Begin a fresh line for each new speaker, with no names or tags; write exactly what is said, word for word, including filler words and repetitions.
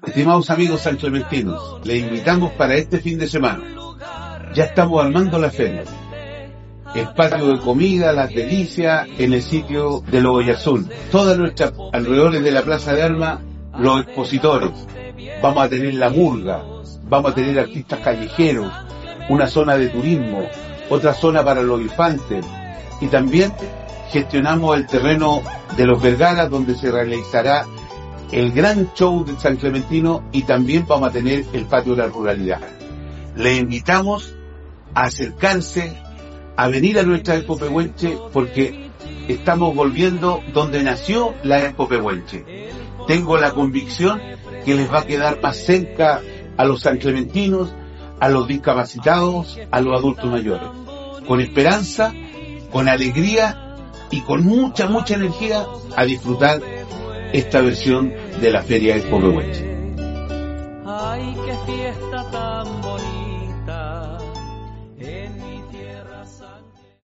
Estimados amigos sanclementinos, les invitamos para este fin de semana. Ya estamos armando la feria. El patio de comida, las delicias, en el sitio de Loboya Azul. Todas nuestras alrededores de la Plaza de Armas, los expositores. Vamos a tener la murga, vamos a tener artistas callejeros, una zona de turismo, otra zona para los infantes. Y también gestionamos el terreno de los Vergara, donde se realizará el gran show de San Clementino, y también vamos a tener el patio de la ruralidad. Les invitamos a acercarse, a venir a nuestra Expo Pehuenche, porque estamos volviendo donde nació la Expo Pehuenche. Tengo la convicción que les va a quedar más cerca a los sanclementinos, a los discapacitados, a los adultos mayores. Con esperanza, con alegría y con mucha, mucha energía a disfrutar esta versión de la Feria Expo Pehuenche.
Ay, qué fiesta tan bonita.